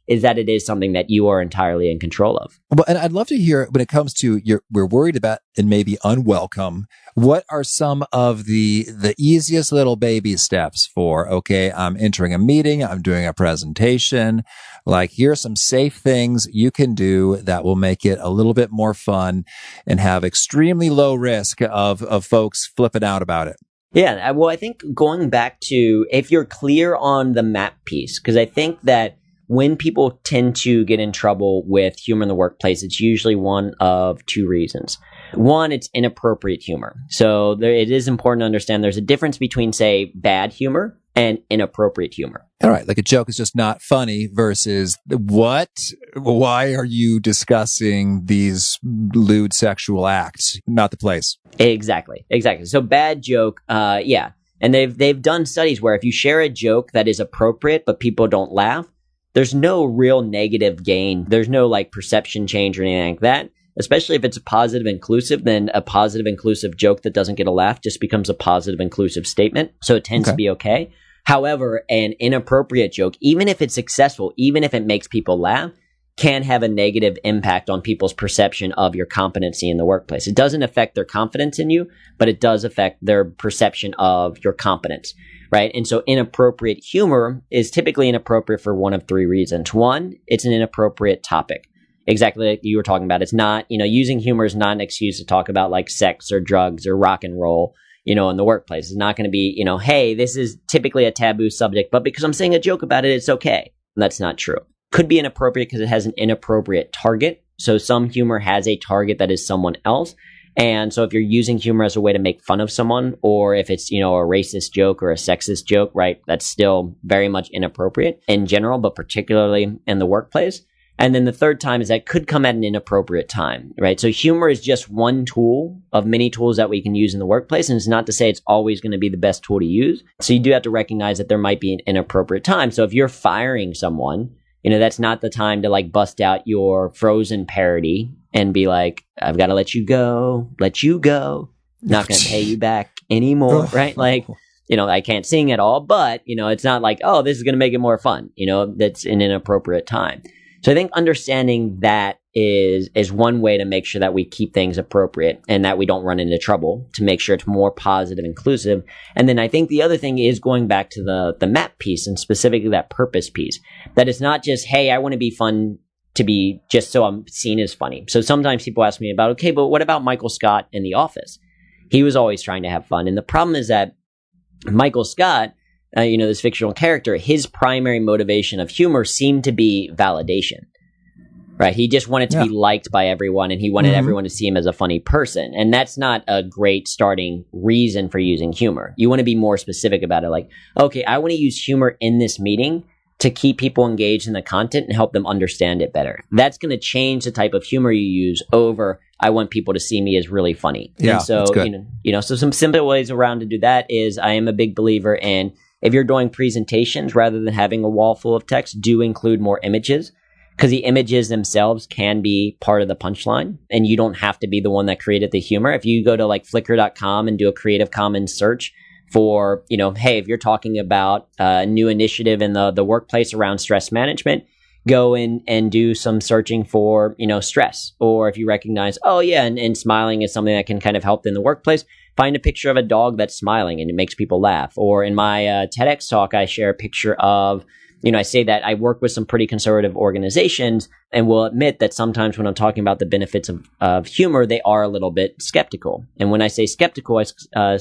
Speaker 3: is that it is something that you are entirely in control of.
Speaker 2: Well, and I'd love to hear when it comes to you're, we're worried about and maybe unwelcome. What are some of the the easiest little baby steps for, okay, I'm entering a meeting, I'm doing a presentation, like here are some safe things you can do that will make it a little bit more fun and have extremely low risk of, of folks flipping out about it?
Speaker 3: Yeah, well, I think going back to if you're clear on the map piece, because I think that when people tend to get in trouble with humor in the workplace, it's usually one of two reasons. One, it's inappropriate humor. So there, it is important to understand there's a difference between, say, bad humor and inappropriate humor.
Speaker 2: All right, like a joke is just not funny versus what? Why are you discussing these lewd sexual acts? Not the place.
Speaker 3: Exactly, exactly. So bad joke, uh, yeah. And they've they've done studies where if you share a joke that is appropriate but people don't laugh, there's no real negative gain. There's no like perception change or anything like that. Especially if it's a positive inclusive, then a positive inclusive joke that doesn't get a laugh just becomes a positive inclusive statement. So it tends
Speaker 2: Okay.
Speaker 3: to be okay. However, an inappropriate joke, even if it's successful, even if it makes people laugh, can have a negative impact on people's perception of your competency in the workplace. It doesn't affect their confidence in you, but it does affect their perception of your competence, right? And so inappropriate humor is typically inappropriate for one of three reasons. One, it's an inappropriate topic. Exactly like you were talking about. It's not, you know, using humor is not an excuse to talk about like sex or drugs or rock and roll, you know, in the workplace. It's not going to be, you know, hey, this is typically a taboo subject, but because I'm saying a joke about it, it's okay. And that's not true. Could be inappropriate because it has an inappropriate target. So some humor has a target that is someone else. And so if you're using humor as a way to make fun of someone, or if it's, you know, a racist joke or a sexist joke, right, that's still very much inappropriate in general, but particularly in the workplace. And then the third time is that could come at an inappropriate time, right? So humor is just one tool of many tools that we can use in the workplace. And it's not to say it's always going to be the best tool to use. So you do have to recognize that there might be an inappropriate time. So if you're firing someone, you know, that's not the time to like bust out your Frozen parody and be like, I've got to let you go, let you go, not going to pay you back anymore, right? Like, you know, I can't sing at all, but, you know, it's not like, oh, this is going to make it more fun. You know, that's an inappropriate time. So I think understanding that is is one way to make sure that we keep things appropriate and that we don't run into trouble, to make sure it's more positive, inclusive. And then I think the other thing is going back to the the map piece, and specifically that purpose piece, that it's not just, hey, I want to be fun to be just so I'm seen as funny. So sometimes people ask me about, okay, but what about Michael Scott in The Office? He was always trying to have fun. And the problem is that Michael Scott, Uh, you know, this fictional character, his primary motivation of humor seemed to be validation, right? He just wanted to
Speaker 2: Yeah.
Speaker 3: be liked by everyone, and he wanted
Speaker 2: Mhm.
Speaker 3: everyone to see him as a funny person. And that's not a great starting reason for using humor. You want to be more specific about it. Like, okay, I want to use humor in this meeting to keep people engaged in the content and help them understand it better. That's going to change the type of humor you use over, I want people to see me as really funny.
Speaker 2: Yeah,
Speaker 3: and so,
Speaker 2: that's good.
Speaker 3: you know, you know, so some simple ways around to do that is I am a big believer in, if you're doing presentations, rather than having a wall full of text, do include more images, because the images themselves can be part of the punchline, and you don't have to be the one that created the humor. If you go to like Flickr dot com and do a Creative Commons search for, you know, hey, if you're talking about a new initiative in the, the workplace around stress management, go in and do some searching for, you know, stress. Or if you recognize, oh yeah, and, and smiling is something that can kind of help in the workplace, find a picture of a dog that's smiling and it makes people laugh. Or in my uh, TEDx talk, I share a picture of, you know, I say that I work with some pretty conservative organizations and will admit that sometimes when I'm talking about the benefits of, of humor, they are a little bit skeptical. And when I say skeptical, I uh,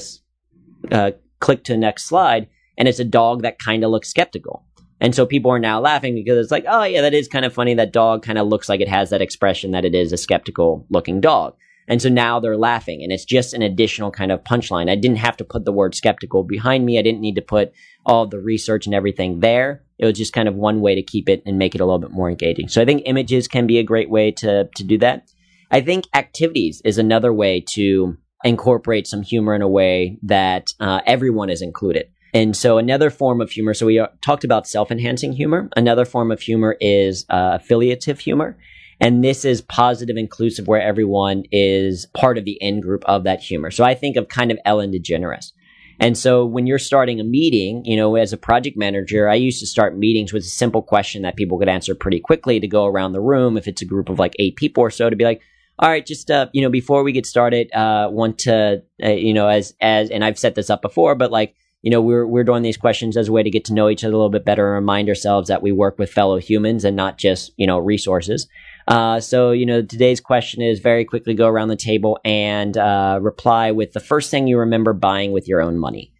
Speaker 3: uh, click to the next slide, and it's a dog that kind of looks skeptical. And so people are now laughing because it's like, oh yeah, that is kind of funny. That dog kind of looks like it has that expression that it is a skeptical looking dog. And so now they're laughing, and it's just an additional kind of punchline. I didn't have to put the word skeptical behind me. I didn't need to put all the research and everything there. It was just kind of one way to keep it and make it a little bit more engaging. So I think images can be a great way to, to do that. I think activities is another way to incorporate some humor in a way that uh, everyone is included. And so another form of humor, so we uh, talked about self-enhancing humor. Another form of humor is uh, affiliative humor. And this is positive, inclusive, where everyone is part of the in group of that humor. So I think of kind of Ellen DeGeneres. And so when you're starting a meeting, you know, as a project manager, I used to start meetings with a simple question that people could answer pretty quickly to go around the room. If it's a group of like eight people or so, to be like, all right, just, uh, you know, before we get started, uh, want to, uh, you know, as, as, and I've set this up before, but like, you know, we're, we're doing these questions as a way to get to know each other a little bit better and remind ourselves that we work with fellow humans and not just, you know, resources. Uh, so, you know, today's question is very quickly go around the table and uh, reply with the first thing you remember buying with your own money,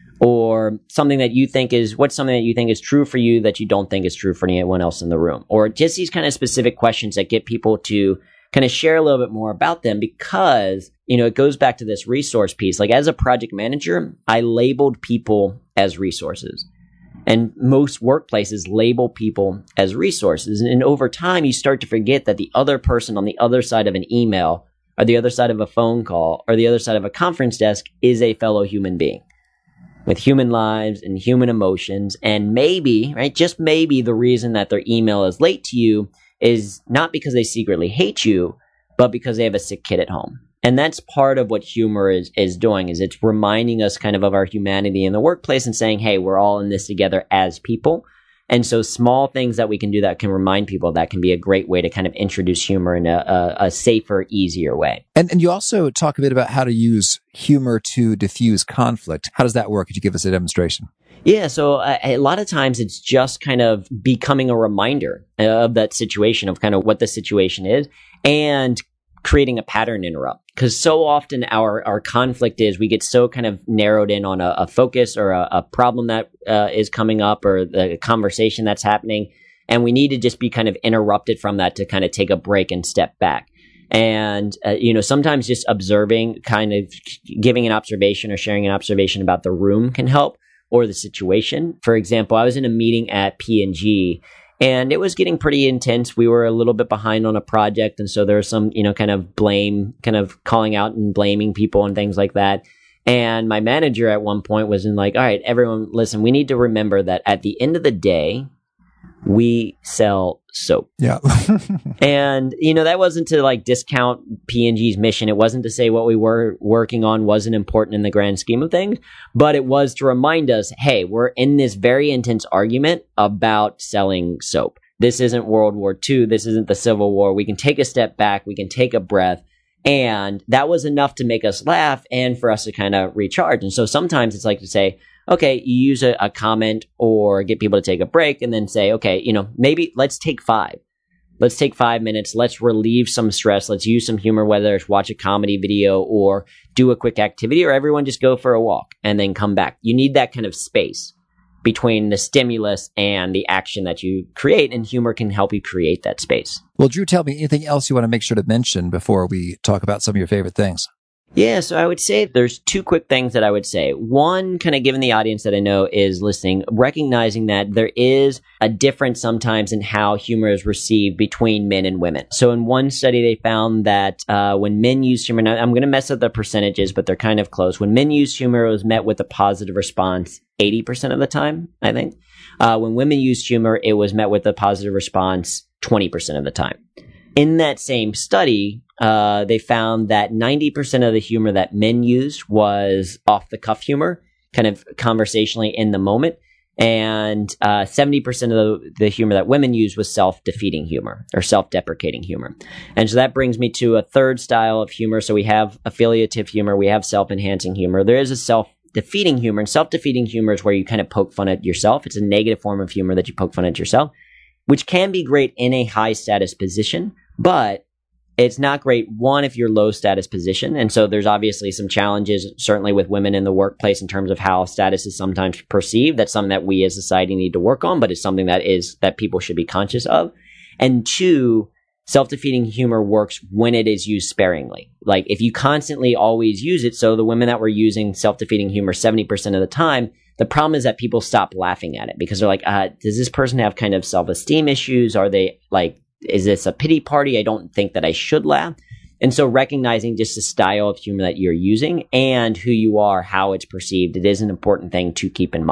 Speaker 3: or something that you think is, what's something that you think is true for you that you don't think is true for anyone else in the room, or just these kind of specific questions that get people to kind of share a little bit more about them, because, you know, it goes back to this resource piece. Like as a project manager, I labeled people as resources. And most workplaces label people as resources. And over time, you start to forget that the other person on the other side of an email or the other side of a phone call or the other side of a conference desk is a fellow human being with human lives and human emotions. And maybe, right, just maybe the reason that their email is late to you is not because they secretly hate you, but because they have a sick kid at home. And that's part of what humor is, is doing, is it's reminding us kind of of our humanity in the workplace and saying, hey, we're all in this together as people. And so small things that we can do that can remind people, that can be a great way to kind of introduce humor in a, a, a safer, easier way.
Speaker 2: And, and you also talk a bit about how to use humor to diffuse conflict. How does that work? Could you give us a demonstration?
Speaker 3: Yeah, so uh, a lot of times it's just kind of becoming a reminder of that situation, of kind of what the situation is, and creating a pattern interrupt. Because so often our, our conflict is we get so kind of narrowed in on a, a focus or a, a problem that uh, is coming up, or the conversation that's happening. And we need to just be kind of interrupted from that to kind of take a break and step back. And, uh, you know, sometimes just observing, kind of giving an observation or sharing an observation about the room can help, or the situation. For example, I was in a meeting at P and G, and it was getting pretty intense. We were a little bit behind on a project. And so there was some, you know, kind of blame, kind of calling out and blaming people and things like that. And my manager at one point was in like, all right, everyone, listen, we need to remember that at the end of the day, we sell soap.
Speaker 2: Yeah.
Speaker 3: And, you know, that wasn't to like discount P and G's mission. It wasn't to say what we were working on wasn't important in the grand scheme of things, but it was to remind us, hey, we're in this very intense argument about selling soap. This isn't World War Two. This isn't the Civil War. We can take a step back. We can take a breath. And that was enough to make us laugh and for us to kind of recharge. And so sometimes it's like to say, okay, you use a, a comment or get people to take a break and then say, okay, you know, maybe let's take five. Let's take five minutes. Let's relieve some stress. Let's use some humor, whether it's watch a comedy video or do a quick activity, or everyone just go for a walk and then come back. You need that kind of space between the stimulus and the action that you create, and humor can help you create that space.
Speaker 2: Well, Drew, tell me anything else you want to make sure to mention before we talk about some of your favorite things.
Speaker 3: Yeah, so I would say there's two quick things that I would say. One, kind of given the audience that I know is listening, recognizing that there is a difference sometimes in how humor is received between men and women. So in one study, they found that uh, when men use humor, now I'm going to mess up the percentages, but they're kind of close. When men use humor, it was met with a positive response eighty percent of the time, I think. Uh, when women used humor, it was met with a positive response twenty percent of the time. In that same study, uh, they found that ninety percent of the humor that men used was off-the-cuff humor, kind of conversationally in the moment, and uh, seventy percent of the, the humor that women used was self-defeating humor or self-deprecating humor. And so that brings me to a third style of humor. So we have affiliative humor, we have self-enhancing humor. There is a self-defeating humor, and self-defeating humor is where you kind of poke fun at yourself. It's a negative form of humor that you poke fun at yourself, which can be great in a high-status position, but it's not great, one, if you're low status position. And so there's obviously some challenges, certainly with women in the workplace, in terms of how status is sometimes perceived. That's something that we as society need to work on, but it's something that is that people should be conscious of. And two, self-defeating humor works when it is used sparingly. Like if you constantly always use it, so the women that were using self-defeating humor seventy percent of the time, the problem is that people stop laughing at it because they're like, uh, does this person have kind of self-esteem issues? Are they like, is this a pity party? I don't think that I should laugh. And so recognizing just the style of humor that you're using and who you are, how it's perceived, it is an important thing to keep in mind.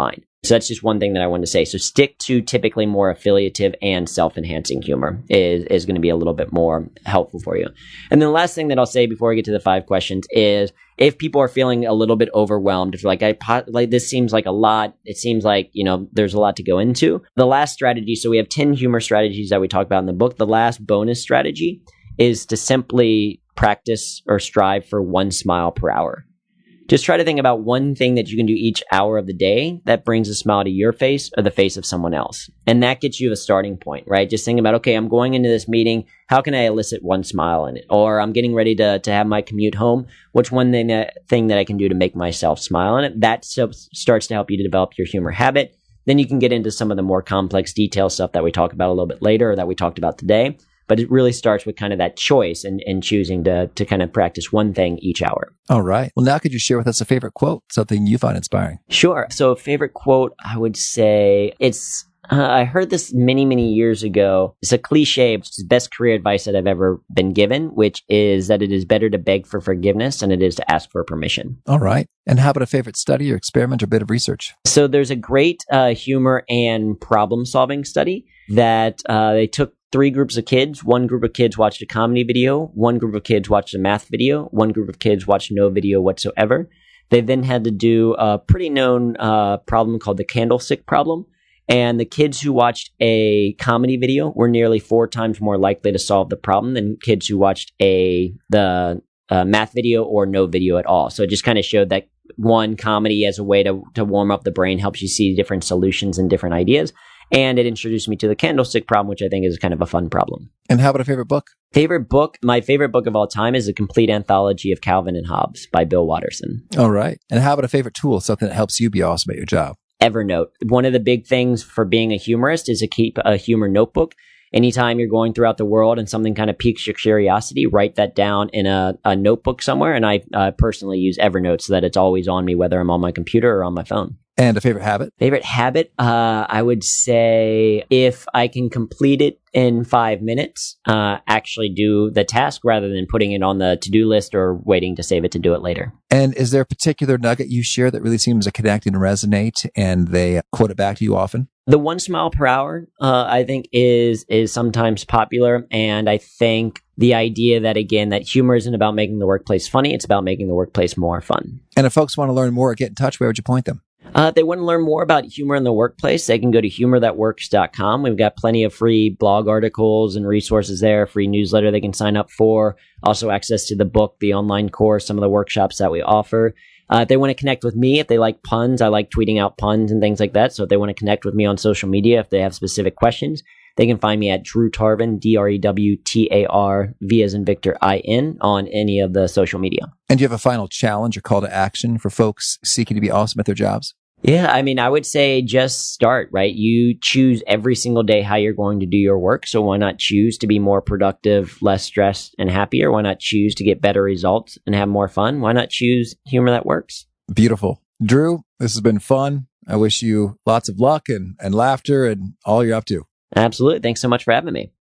Speaker 3: So that's just one thing that I wanted to say. So stick to typically more affiliative and self-enhancing humor is, is going to be a little bit more helpful for you. And then the last thing that I'll say before I get to the five questions is if people are feeling a little bit overwhelmed, if like I like this seems like a lot, it seems like, you know, there's a lot to go into. The last strategy, so we have ten humor strategies that we talk about in the book. The last bonus strategy is to simply practice or strive for one smile per hour. Just try to think about one thing that you can do each hour of the day that brings a smile to your face or the face of someone else. And that gets you a starting point, right? Just think about, okay, I'm going into this meeting. How can I elicit one smile in it? Or I'm getting ready to, to have my commute home. What's one thing that, thing that I can do to make myself smile in it? That so, starts to help you to develop your humor habit. Then you can get into some of the more complex detail stuff that we talk about a little bit later or that we talked about today. But it really starts with kind of that choice and, and choosing to to kind of practice one thing each hour.
Speaker 2: All right. Well, now could you share with us a favorite quote, something you find inspiring?
Speaker 3: Sure. So a favorite quote, I would say it's, uh, I heard this many, many years ago. It's a cliche, but it's the best career advice that I've ever been given, which is that it is better to beg for forgiveness than it is to ask for permission.
Speaker 2: All right. And how about a favorite study or experiment or bit of research?
Speaker 3: So there's a great uh, humor and problem solving study that uh, they took three groups of kids. One group of kids watched a comedy video. One group of kids watched a math video. One group of kids watched no video whatsoever. They then had to do a pretty known uh, problem called the candlestick problem. And the kids who watched a comedy video were nearly four times more likely to solve the problem than kids who watched a the uh, math video or no video at all. So it just kind of showed that one, comedy as a way to, to warm up the brain helps you see different solutions and different ideas. And it introduced me to the candlestick problem, which I think is kind of a fun problem.
Speaker 2: And how about a favorite book?
Speaker 3: Favorite book? My favorite book of all time is The Complete Anthology of Calvin and Hobbes by Bill Watterson.
Speaker 2: All right. And how about a favorite tool, something that helps you be awesome at your job?
Speaker 3: Evernote. One of the big things for being a humorist is to keep a humor notebook. Anytime you're going throughout the world and something kind of piques your curiosity, write that down in a, a notebook somewhere. And I uh, personally use Evernote so that it's always on me, whether I'm on my computer or on my phone.
Speaker 2: And a favorite habit?
Speaker 3: Favorite habit? Uh, I would say if I can complete it in five minutes, uh, actually do the task rather than putting it on the to-do list or waiting to save it to do it later.
Speaker 2: And is there a particular nugget you share that really seems to connect and resonate and they quote it back to you often?
Speaker 3: The one smile per hour, uh, I think is, is sometimes popular. And I think the idea that, again, that humor isn't about making the workplace funny. It's about making the workplace more fun.
Speaker 2: And if folks want to learn more or get in touch, where would you point them?
Speaker 3: Uh, if they want to learn more about humor in the workplace, they can go to humor that works dot com. We've got plenty of free blog articles and resources there, free newsletter they can sign up for. Also access to the book, the online course, some of the workshops that we offer. Uh, if they want to connect with me, if they like puns, I like tweeting out puns and things like that. So if they want to connect with me on social media, if they have specific questions, they can find me at Drew Tarvin, D R E W T A R V as in Victor I N on any of the social media.
Speaker 2: And do you have a final challenge or call to action for folks seeking to be awesome at their jobs?
Speaker 3: Yeah, I mean, I would say just start, right? You choose every single day how you're going to do your work. So why not choose to be more productive, less stressed, and happier? Why not choose to get better results and have more fun? Why not choose humor that works?
Speaker 2: Beautiful. Drew, this has been fun. I wish you lots of luck and, and laughter and all you're up to.
Speaker 3: Absolutely. Thanks so much for having me.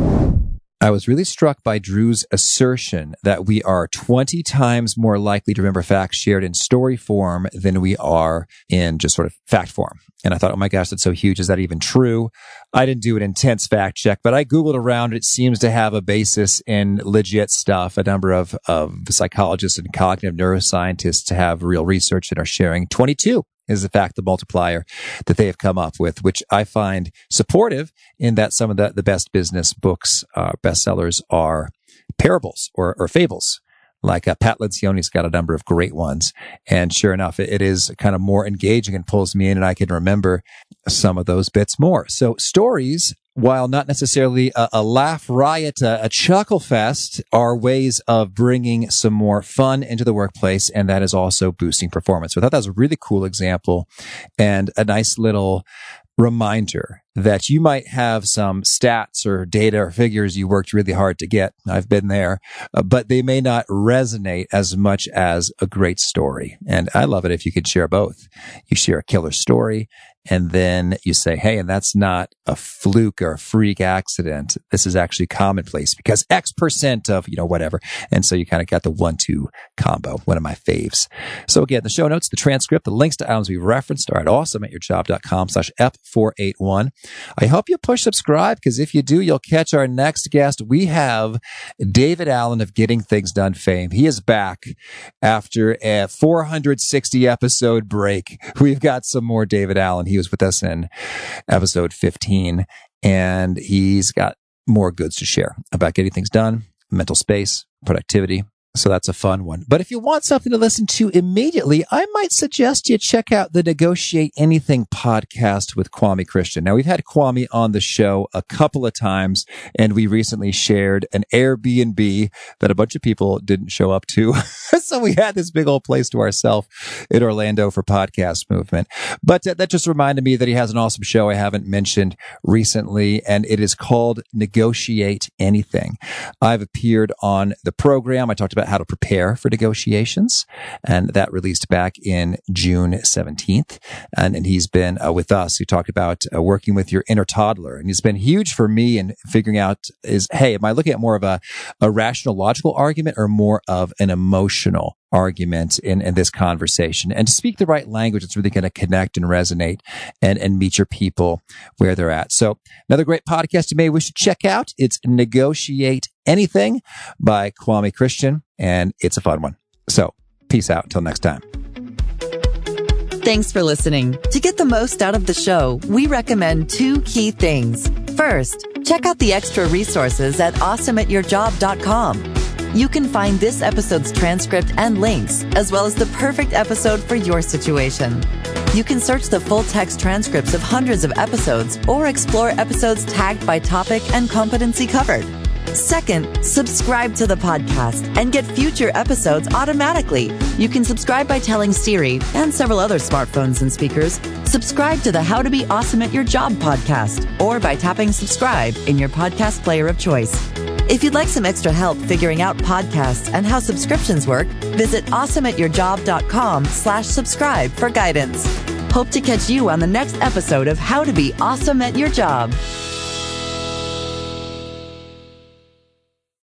Speaker 2: I was really struck by Drew's assertion that we are twenty times more likely to remember facts shared in story form than we are in just sort of fact form. And I thought, oh my gosh, that's so huge. Is that even true? I didn't do an intense fact check, but I Googled around. It seems to have a basis in legit stuff. A number of, of psychologists and cognitive neuroscientists have real research and are sharing twenty-two is the fact, the multiplier that they have come up with, which I find supportive in that some of the, the best business books, uh, bestsellers are parables or, or fables. Like uh, Pat Lencioni's got a number of great ones. And sure enough, it, it is kind of more engaging and pulls me in, and I can remember some of those bits more. So stories, while not necessarily a, a laugh riot, a, a chuckle fest, are ways of bringing some more fun into the workplace, and that is also boosting performance. So I thought that was a really cool example and a nice little reminder that you might have some stats or data or figures you worked really hard to get. I've been there, uh, but they may not resonate as much as a great story. And I love it if you could share both. You share a killer story And then you say, hey, and that's not a fluke or a freak accident. This is actually commonplace because X percent of, you know, whatever. And so you kind of got the one two combo, one of my faves. So again, the show notes, the transcript, the links to items we referenced are at awesomeatyourjob.com slash F481. I hope you push subscribe because if you do, you'll catch our next guest. We have David Allen of Getting Things Done fame. He is back after a four hundred sixty episode break. We've got some more David Allen. He was with us in episode fifteen, and he's got more goods to share about getting things done, mental space, productivity. So that's a fun one. But if you want something to listen to immediately, I might suggest you check out the Negotiate Anything podcast with Kwame Christian. Now, we've had Kwame on the show a couple of times, and we recently shared an Airbnb that a bunch of people didn't show up to. So we had this big old place to ourselves in Orlando for Podcast Movement. But uh, that just reminded me that he has an awesome show I haven't mentioned recently, and it is called Negotiate Anything. I've appeared on the program. I talked about how to prepare for negotiations, and that released back in June seventeenth. And, and he's been uh, with us. He talked about uh, working with your inner toddler, and it's been huge for me in figuring out is, hey, am I looking at more of a, a rational, logical argument or more of an emotional argument in, in this conversation? And to speak the right language, it's really going to connect and resonate and, and meet your people where they're at. So another great podcast you may wish to check out. It's Negotiate Anything by Kwame Christian, and it's a fun one. So peace out until next time.
Speaker 1: Thanks for listening. To get the most out of the show, we recommend two key things. First, check out the extra resources at awesome at your job dot com. You can find this episode's transcript and links, as well as the perfect episode for your situation. You can search the full text transcripts of hundreds of episodes or explore episodes tagged by topic and competency covered. Second, subscribe to the podcast and get future episodes automatically. You can subscribe by telling Siri and several other smartphones and speakers, subscribe to the How to Be Awesome at Your Job podcast, or by tapping subscribe in your podcast player of choice. If you'd like some extra help figuring out podcasts and how subscriptions work, visit awesome at your job dot com slash subscribe for guidance. Hope to catch you on the next episode of How to Be Awesome at Your Job.